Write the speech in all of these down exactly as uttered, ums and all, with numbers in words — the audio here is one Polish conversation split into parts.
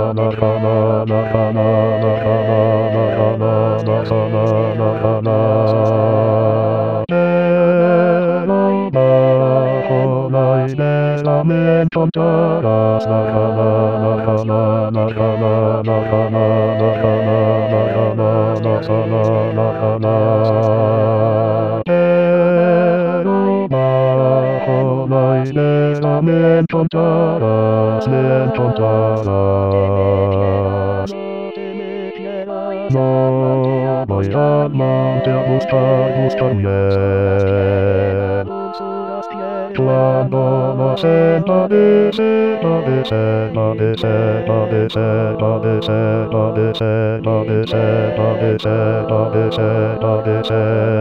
Pamiętam teraz na na na na na na na na na na na pamiętam teraz, pamiętam teraz. No, bo ja mam te usta, usta mnie. Cuando no se parece, parece, parece, parece, parece, parece, parece, parece, parece, parece,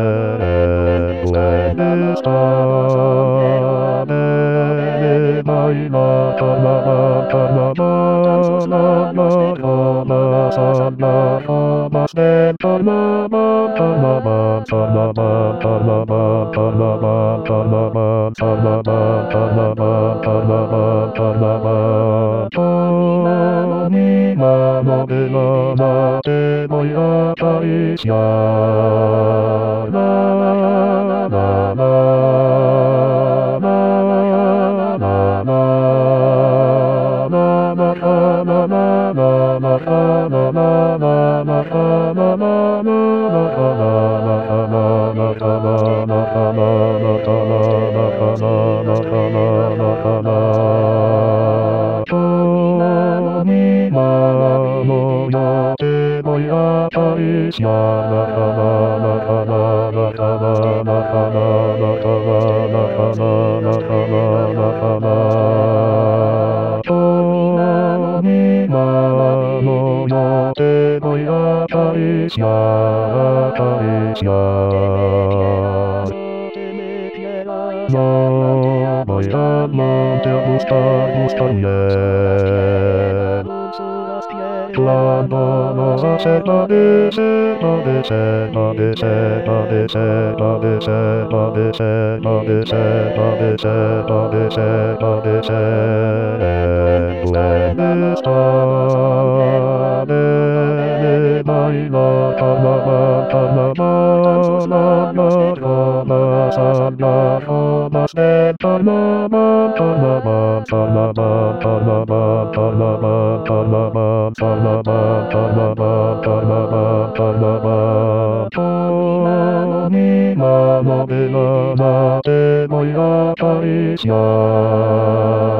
puede estar de baila, carnaval, carnaval, la, la, la, la, la, jamás de carnaval, carnaval, carnaval, carnaval, carnaval, carnaval, carnaval, carnaval, carnaval, carnaval. Con mi mano de lana te voy a acariciar. La, la, la, la, la, la, mi mano yo te voy a acariciar. Con mi mano yo te voy a acariciar, acariciar. No voy a amarte, a buscar, buscar bien. Cuando nos hace padecer, padecer, padecer, padecer, padecer, padecer, padecer, padecer, padecer, padecer, puede estar de bailar, carnaval, carnaval, la, la, jamás, la, jamás de carnaval, carnaval, carnaval, carnaval, carnaval, carnaval, carnaval, carnaval, carnaval, carnaval. Con mi mano de lana te voy a acariciar.